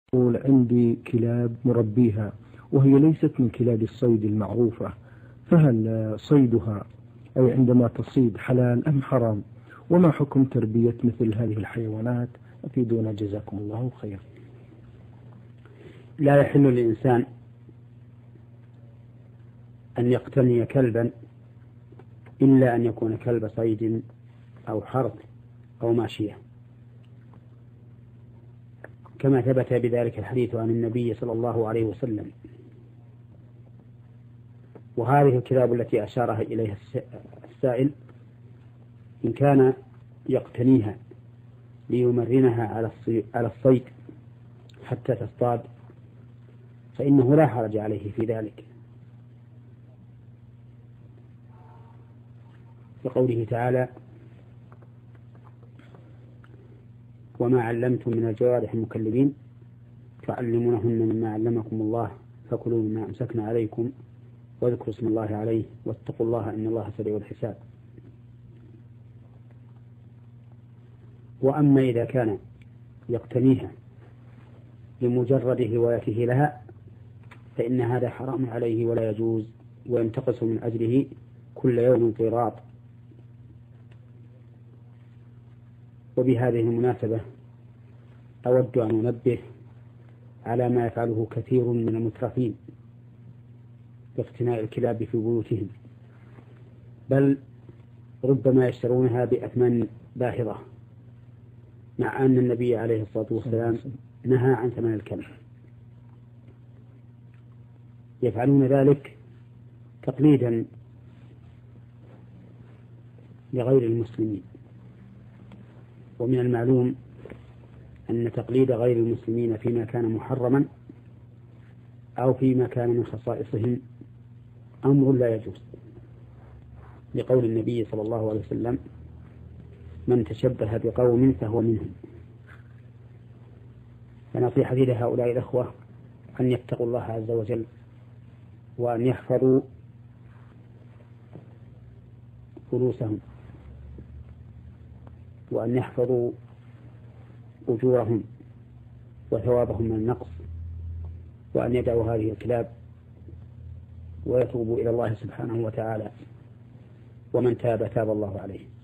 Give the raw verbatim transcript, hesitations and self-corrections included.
يقول عندي كلاب مربيها وهي ليست من كلاب الصيد المعروفة، فهل صيدها أي عندما تصيد حلال أم حرام؟ وما حكم تربية مثل هذه الحيوانات؟ أفيدونا جزاكم الله خير. لا يحل للإنسان أن يقتني كلبا إلا أن يكون كلب صيد أو حرث أو ماشية، كما ثبت بذلك الحديث عن النبي صلى الله عليه وسلم. وهذه الكلاب التي أشارها إليها السائل إن كان يقتنيها ليمرنها على الصيد حتى تصطاد فإنه لا حرج عليه في ذلك، لقوله تعالى: وما علمتم من الجوارح المكلبين تعلمونهن مما علمكم الله فكلوا مما أمسكنا عليكم واذكروا اسم الله عليه واتقوا الله إن الله سريع الحساب. وأما إذا كان يقتنيها لمجرد هوايته لها فإن هذا حرام عليه ولا يجوز، وينتقص من أجله كل يوم قيراط. وبهذه المناسبة أود أن أنبه على ما يفعله كثير من المترفين باقتناء الكلاب في بيوتهم، بل ربما يشترونها بأثمان باهظة، مع أن النبي عليه الصلاة والسلام نهى عن ثمن الكلب. يفعلون ذلك تقليدا لغير المسلمين، ومن المعلوم أن تقليد غير المسلمين فيما كان محرما أو فيما كان من خصائصهم أمر لا يجوز، لقول النبي صلى الله عليه وسلم: من تشبه بقوم فهو منهم. فنصيحتي لهؤلاء الأخوة أن يتقوا الله عز وجل، وأن يحفظوا فلوسهم، وأن يحفظوا أجورهم وثوابهم من النقص، وأن يدعوا هذه الكلاب ويتوبوا إلى الله سبحانه وتعالى، ومن تاب تاب الله عليه.